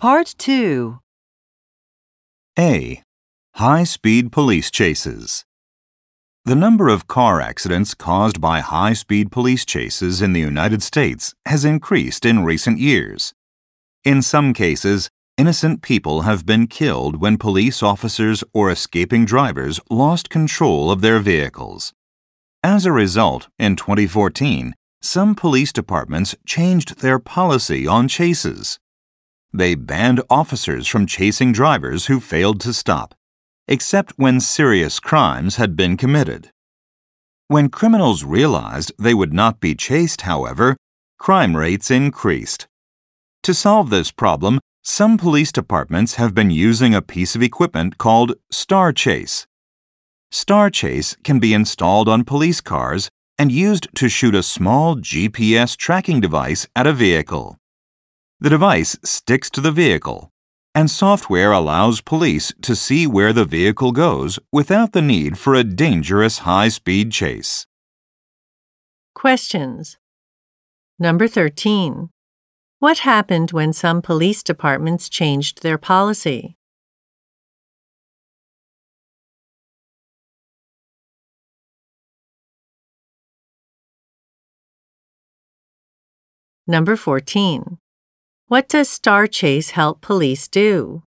Part 2. A. High-speed police chases. The number of car accidents caused by high-speed police chases in the United States has increased in recent years. In some cases, innocent people have been killed when police officers or escaping drivers lost control of their vehicles. As a result, in 2014, some police departments changed their policy on chases. They banned officers from chasing drivers who failed to stop, except when serious crimes had been committed. When criminals realized they would not be chased, however, crime rates increased. To solve this problem, some police departments have been using a piece of equipment called Star Chase. Star Chase can be installed on police cars and used to shoot a small GPS tracking device at a vehicle. The device sticks to the vehicle, and software allows police to see where the vehicle goes without the need for a dangerous high-speed chase. Questions. Number 13. What happened when some police departments changed their policy? Number 14. What does Star Chase help police do?